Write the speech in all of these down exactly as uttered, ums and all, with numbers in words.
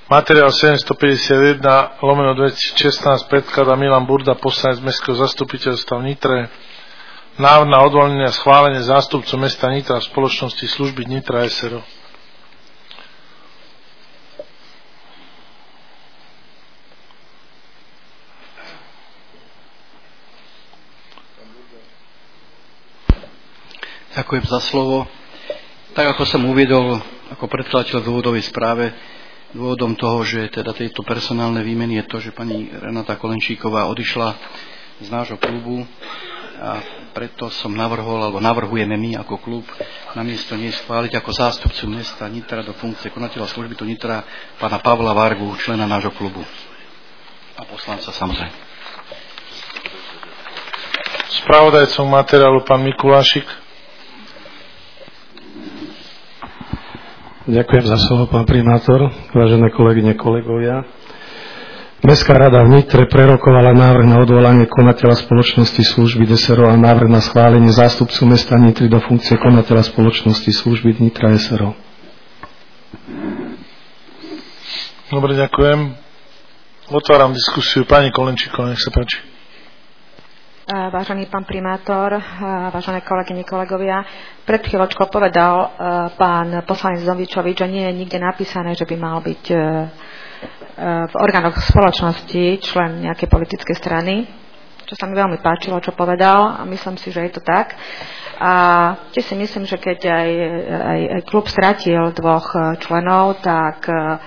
Materiál sedemstopäťdesiatjeden lomeno dvetisícšestnásť predkladá Milan Burda, poslanec Mestského zastupiteľstva v Nitre. Návrh na odvolanie a schválenie zástupcu mesta Nitra v spoločnosti služby Nitra es er o. Ďakujem za slovo. Tak ako som uviedol ako predkladateľ v dôvodovej správe, dôvodom toho, že teda tejto personálne výmeny je to, že pani Renata Kolenčíková odišla z nášho klubu a preto som navrhol, alebo navrhujeme my ako klub namiesto nej schváliť ako zástupcu mesta Nitra do funkcie konateľa služby tu Nitra pána Pavla Vargu, člena nášho klubu a poslanca samozrejme. Spravodajcom materiálu pán Mikulášik. Ďakujem za slovo, pán primátor, vážené kolegyne, kolegovia. Mestská rada v Nitre prerokovala návrh na odvolanie konateľa spoločnosti služby es er o a návrh na schválenie zástupcu mesta Nitry do funkcie konateľa spoločnosti služby Nitra es er o. Dobre, ďakujem. Otváram diskusiu. Pani Kolenčíková, nech sa páči. Vážený pán primátor, vážené kolegyne, kolegovia, pred chvíľočkou povedal pán poslanec Zovičovič, že nie je nikde napísané, že by mal byť v orgánoch spoločnosti člen nejakej politickej strany, čo sa mi veľmi páčilo, čo povedal, a myslím si, že je to tak. A tiež si myslím, že keď aj, aj, aj klub stratil dvoch členov, tak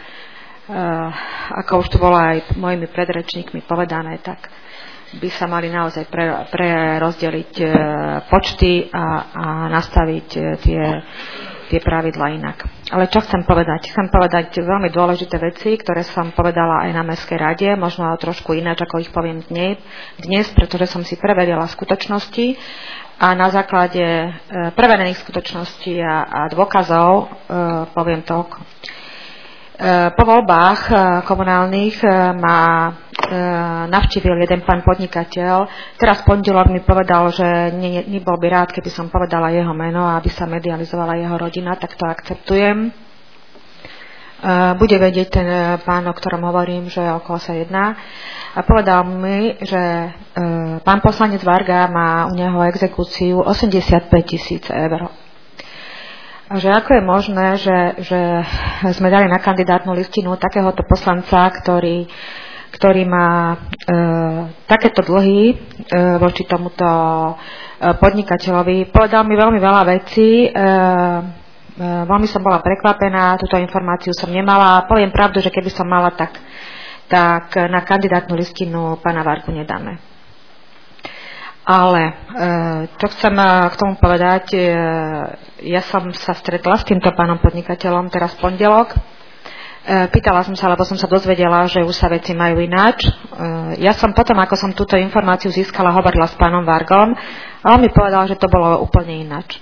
ako už tu bolo aj mojimi predrečníkmi povedané, tak by sa mali naozaj pre, prerozdeliť e, počty a, a nastaviť e, tie, tie pravidlá inak. Ale čo chcem povedať? Chcem povedať veľmi dôležité veci, ktoré som povedala aj na Mestskej rade, možno trošku ináč, ako ich poviem dnes, dnes pretože som si preverila skutočnosti a na základe e, preverených skutočností a, a dôkazov e, poviem toľko. Po voľbách komunálnych ma navštívil jeden pán podnikateľ. Teraz v pondelok mi povedal, že nebol by rád, keby som povedala jeho meno a aby sa medializovala jeho rodina, tak to akceptujem. Bude vedieť ten pán, o ktorom hovorím, že o koho sa jedná. A povedal mi, že pán poslanec Varga má u neho exekúciu osemdesiatpäť tisíc eur. A že ako je možné, že, že sme dali na kandidátnu listinu takéhoto poslanca, ktorý, ktorý má e, takéto dlhy e, voči tomuto e, podnikateľovi. Povedal mi veľmi veľa vecí, e, e, veľmi som bola prekvapená, túto informáciu som nemala. Poviem pravdu, že keby som mala, tak, tak na kandidátnu listinu pána Vargu nedáme. Ale čo chcem k tomu povedať, ja som sa stretla s týmto pánom podnikateľom teraz v pondelok. Pýtala som sa, lebo som sa dozvedela, že už sa veci majú ináč. Ja som potom, ako som túto informáciu získala, hovorila s pánom Vargom a on mi povedal, že to bolo úplne ináč.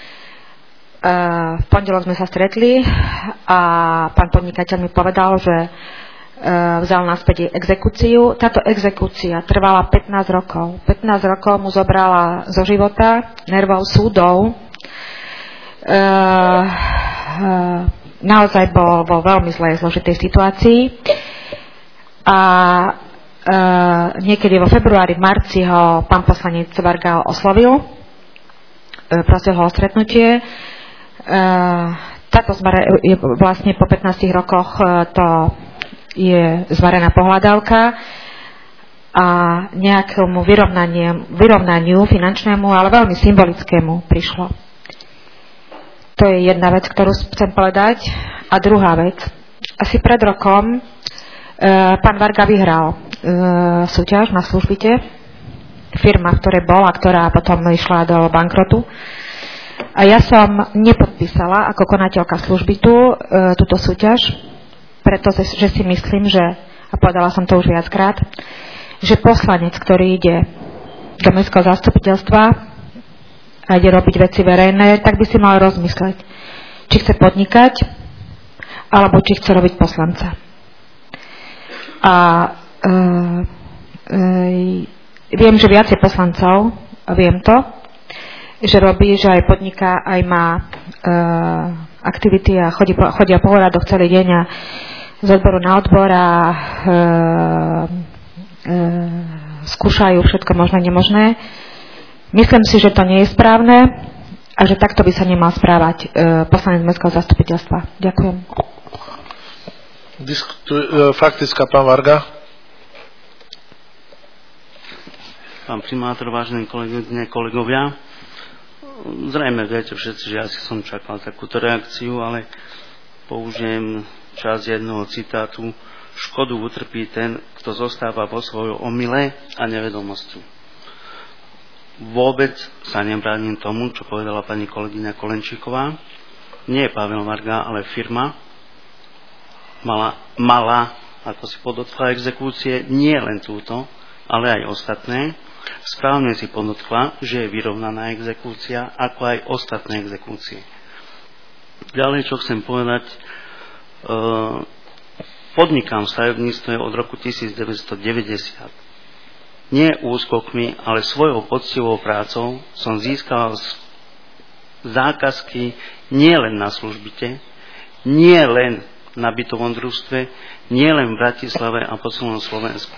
V pondelok sme sa stretli a pán podnikateľ mi povedal, že vzal naspäť exekúciu. Táto exekúcia trvala pätnásť rokov. pätnásť rokov mu zobrala zo života, nervov, súdov. E, e, naozaj bol vo veľmi zlej, zložitej situácii. A e, niekedy vo februári, v marci ho pán poslanec Varga oslovil. E, prosil ho o stretnutie. E, táto zmare, je vlastne po pätnástich rokoch to je zvarená pohľadávka a nejakému vyrovnaniu, vyrovnaniu finančnému, ale veľmi symbolickému prišlo. To je jedna vec, ktorú chcem povedať. A druhá vec. Asi pred rokom e, pán Varga vyhral e, súťaž na službite. Firma, v ktorej bola, ktorá potom išla do bankrotu. A ja som nepodpísala ako konateľka služby tu, e, túto súťaž, pretože že si myslím, že, a povedala som to už viackrát, že poslanec, ktorý ide do mestského zastupiteľstva a ide robiť veci verejné, tak by si mal rozmysleť, či chce podnikať, alebo či chce robiť poslanca. A e, e, viem, že viac je poslancov, viem to, že robí, že aj podniká, aj má e, aktivity a chodí, chodia po úradoch celý deň a z odboru na odbor a e, e, skúšajú všetko možné, nemožné. Myslím si, že to nie je správne a že takto by sa nemal správať e, poslanec mestského zastupiteľstva. Ďakujem. Diskutuj, e, faktická, pán Varga. Pán primátor, vážení kolegovia, kolegovia, zrejme viete všetci, že asi som čakal takúto reakciu, ale použijem časť jedného citátu: škodu utrpí ten, kto zostáva vo svojom omyle a nevedomosti. Vôbec sa nebránim tomu, čo povedala pani kolegyňa Kolenčíková. Nie Pavel Varga, ale firma mala, mala ako si podotkla, exekúcie, nie len túto, ale aj ostatné. Správne si podotkla, že je vyrovnaná exekúcia, ako aj ostatné exekúcie. Ďalej, čo chcem povedať, podnikám v stavebníctve od roku devätnásťstodeväťdesiat. Nie úskokmi, ale svojou poctivou prácou som získal zákazky nie len na službite, nie len na bytovom družstve, nie len v Bratislave a po celom Slovensku.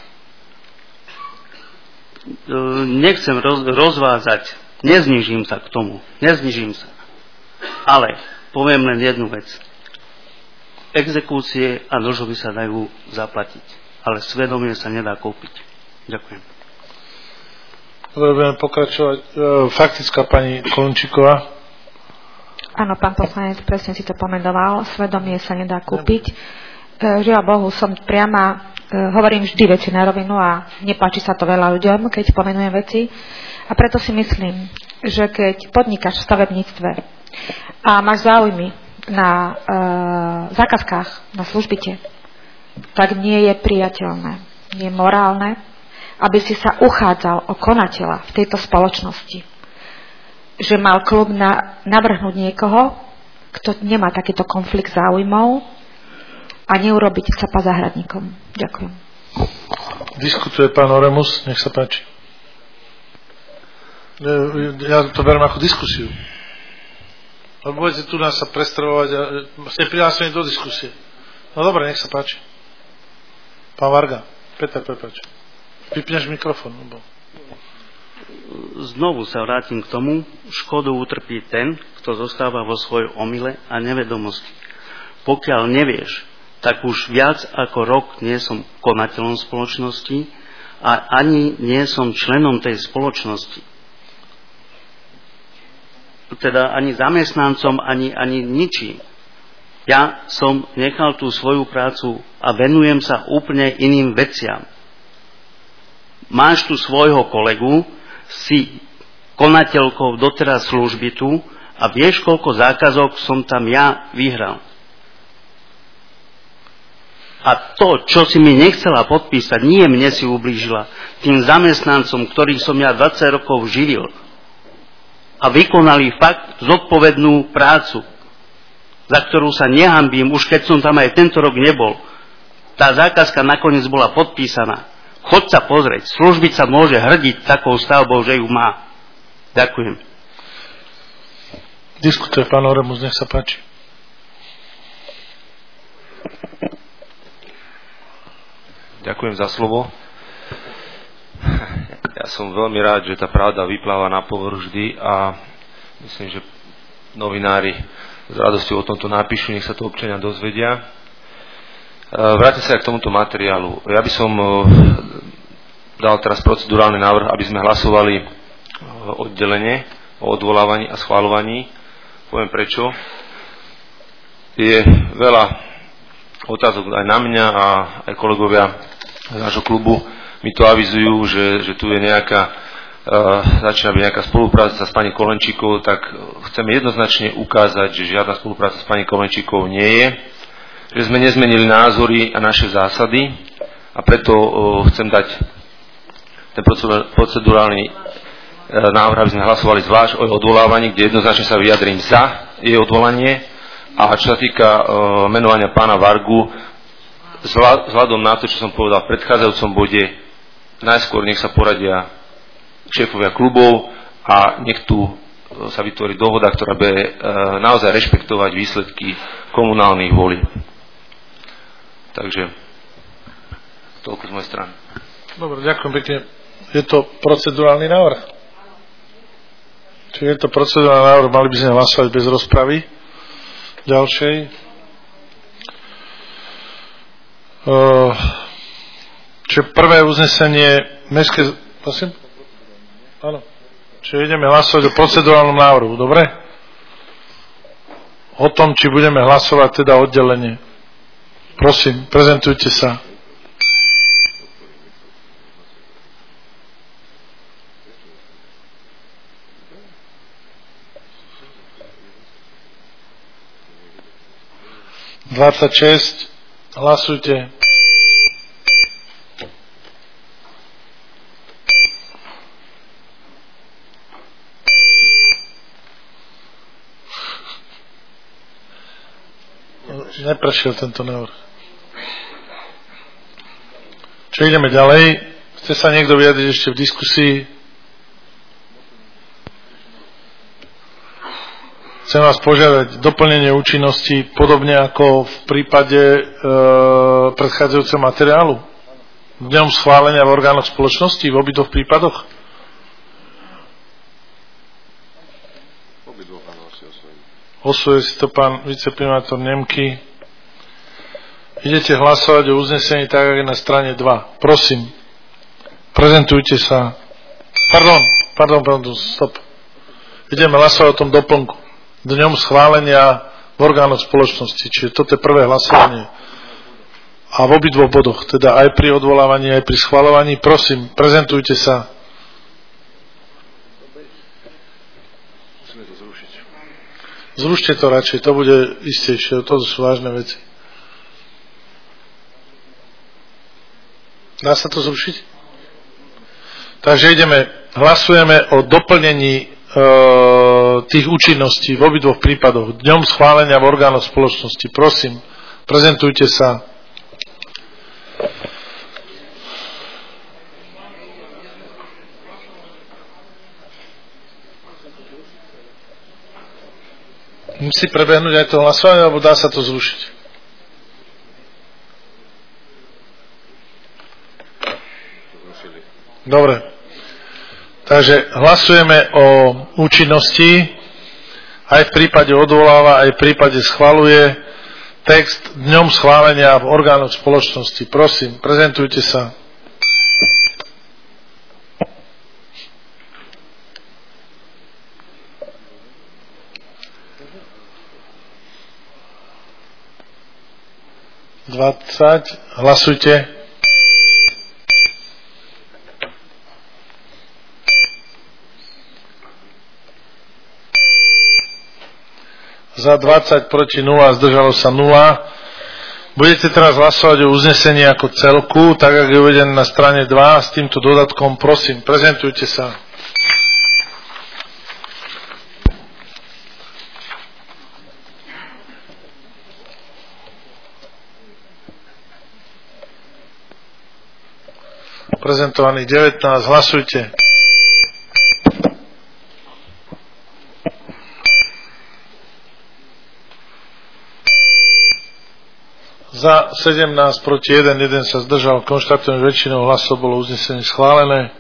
Nechcem roz, rozvázať, neznižím sa k tomu, neznižím sa. Ale poviem len jednu vec. Exekúcie a dlžoby sa dajú zaplatiť, ale svedomie sa nedá kúpiť. Ďakujem. Dobre, budeme pokračovať. Faktická pani Kolenčíková. Áno, pán poslanec, presne si to pomenoval. Svedomie sa nedá kúpiť. Žiaľ Bohu, som priama, hovorím vždy veci na rovinu a nepáči sa to veľa ľuďom, keď pomenujem veci. A preto si myslím, že keď podnikáš v stavebníctve a máš záujmy na e, zákazkách, na službite, tak nie je priateľné, nie je morálne, aby si sa uchádzal o konateľa v tejto spoločnosti. Že mal klub na, navrhnúť niekoho, kto nemá takýto konflikt záujmov a neurobiť sa pa záhradníkom. Ďakujem. Diskutuje pán Oremus, nech sa páči. Ja to beriem ako diskusiu. Lebo budete tu nás sa prestravovať a ste prihlásení do diskusie. No dobre, nech sa páči. Pán Varga, Peter, prepáč. Vypneš mikrofón. Lebo... Znovu sa vrátim k tomu, škodu utrpí ten, kto zostáva vo svojom omyle a nevedomosti. Pokiaľ nevieš, tak už viac ako rok nie som konateľom spoločnosti a ani nie som členom tej spoločnosti. Teda ani zamestnancom, ani, ani ničím. Ja som nechal tú svoju prácu a venujem sa úplne iným veciam. Máš tu svojho kolegu, si konateľkou doteraz služby tu a vieš, koľko zákazok som tam ja vyhral. A to, čo si mi nechcela podpísať, nie mne si ublížila, tým zamestnancom, ktorých som ja dvadsať rokov živil a vykonali fakt zodpovednú prácu, za ktorú sa nehanbím, už keď som tam aj tento rok nebol. Tá zákazka nakoniec bola podpísaná. Chod sa pozrieť, službiť sa môže hrdiť takou stavbou, že ju má. Ďakujem. Diskutuje pán Oremus, nech sa páči. Ďakujem za slovo. Ja som veľmi rád, že tá pravda vypláva na povrch vždy a myslím, že novinári s radosťou o tomto napíšu, nech sa to občania dozvedia. Vrátim sa aj k tomuto materiálu. Ja by som dal teraz procedurálny návrh, aby sme hlasovali oddelenie o odvolávaní a schvaľovaní. Poviem prečo. Je veľa otázok aj na mňa a aj kolegovia z nášho klubu mi to avizujú, že, že tu je nejaká, uh, začína byť nejaká spolupráca s pani Kolenčíkovou, tak chceme jednoznačne ukázať, že žiadna spolupráca s pani Kolenčíkovou nie je, že sme nezmenili názory a naše zásady a preto uh, chcem dať ten procedurálny uh, návrh, aby sme hlasovali zvlášť o odvolávaní, kde jednoznačne sa vyjadrím za jej odvolanie. A čo sa týka uh, menovania pána Vargu, vzhľadom na to, čo som povedal v predchádzajúcom bode, najskôr nech sa poradia šéfovia klubov a nech tu sa vytvorí dohoda, ktorá bude uh, naozaj rešpektovať výsledky komunálnych volieb. Takže toľko z mojej strany. Dobre, ďakujem pekne. Je to procedurálny návrh? Čiže je to procedurálny návrh, mali by sme hlasovať bez rozpravy. Ďalšej. Uh, čiže prvé uznesenie mestské... Prosím? Áno. Čiže ideme hlasovať o procedurálnom návrhu, dobre? O tom, či budeme hlasovať teda oddelenie. Prosím, prezentujte sa. dvadsaťšesť. Hlasujte. Neprešiel tento návrh. Čo ideme ďalej? Chce sa niekto vyjadriť ešte v diskusii? Chcem vás požiadať doplnenie účinnosti podobne ako v prípade e, predchádzajúceho materiálu. Dňom schválenia v orgánoch spoločnosti v obidvoch prípadoch? Osvojuje si to pán viceprimátor Nemky. Idete hlasovať o uznesení tak, ako je na strane dva. Prosím, prezentujte sa. Pardon, pardon, pardon, stop. Ideme hlasovať o tom doplnku. Dňom schválenia v orgánoch spoločnosti. Čiže toto je prvé hlasovanie. A v obidvoch bodoch, teda aj pri odvolávaní, aj pri schvaľovaní. Prosím, prezentujte sa. Musíme to zrušiť. Zrušte to radšej, to bude istejšie, to sú vážne veci. Dá sa to zrušiť? Takže ideme, hlasujeme o doplnení e, tých účinností v obidvoch prípadoch. Dňom schválenia v orgánoch spoločnosti. Prosím, prezentujte sa. Musí prebehnúť aj to hlasovanie, alebo dá sa to zrušiť? Dobre. Takže hlasujeme o účinnosti. Aj v prípade odvoláva, aj v prípade schvaľuje text dňom schválenia v orgánoch spoločnosti. Prosím, prezentujte sa. dvadsať. Hlasujte. Za dvadsať, proti nula, zdržalo sa nula. Budete teraz hlasovať o uznesení ako celku, tak ako je uvedené na strane dva, s týmto dodatkom. Prosím, prezentujte sa. Prezentovaných devätnásť, hlasujte. Za sedemnásť, proti jeden, jeden sa zdržal. Konštatujem, že väčšinou hlasov bolo uznesenie schválené.